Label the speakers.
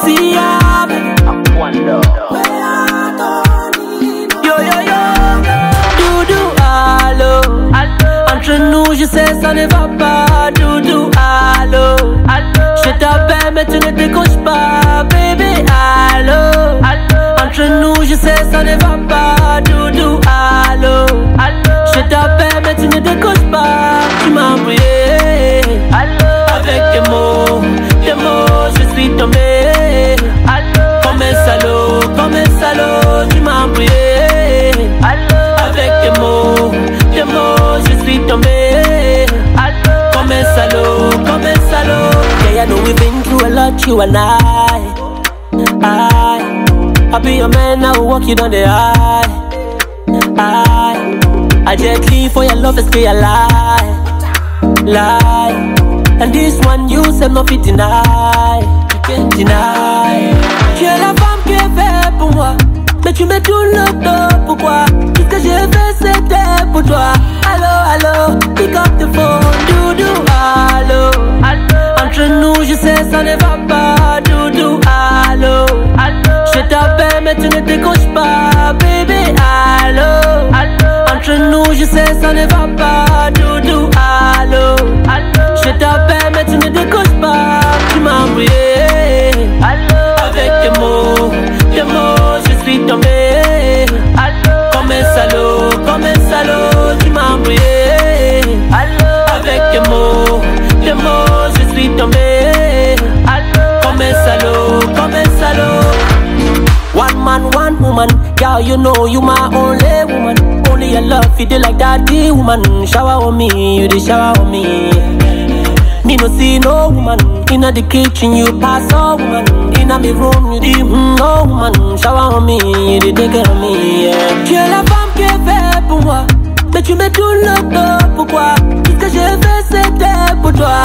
Speaker 1: Entre nous, je sais, ça ne va pas. Doudou, allô. Je t'appelle, mais tu ne décroches pas. Baby, allô. Entre nous, je sais, ça ne va pas. Doudou, allô. Je t'appelle, mais tu ne décroches pas. Tu m'as embrouillé. Avec tes mots, je suis tombé. Comme un salaud, tu m'as embrouillé. Avec tes mots, je suis tombé. Comme un salaud. Yeah, I know we've been through a lot, you and I'll be your man, I will walk you down the aisle. I just leave for your love, stay alive. And this one you said no fit deny. You can't deny. Tu es la femme qui est faite pour moi, mais tu mets tout le dos, pourquoi? Tout ce que j'ai fait c'était pour toi. Allô, pick up the phone. Doudou, allô. Entre nous je sais ça ne va pas. Doudou, allô. Je t'appelle mais tu ne décroches pas. Baby, allô. Entre nous je sais ça ne va pas. Doudou, allô. Je t'appelle mais tu ne décroches pas. Tu m'as embrouillé. Avec tes mots, je suis tombé. Comme un salaud, tu m'as embrouillé. Avec tes mots, je suis tombé. Comme un salaud. One man, one woman, girl, you know you my only woman. Only your love, you do like that, the woman. Shower on me, you do shower on me. Me no see no woman. Inna the kitchen, you pass a woman. Inna me room, you do no woman. Shower on me, you do take care of me, yeah. Tu es la femme qui est faite pour moi, mais tu mets tout le dos, pourquoi? Tout ce que j'ai fait c'était pour toi.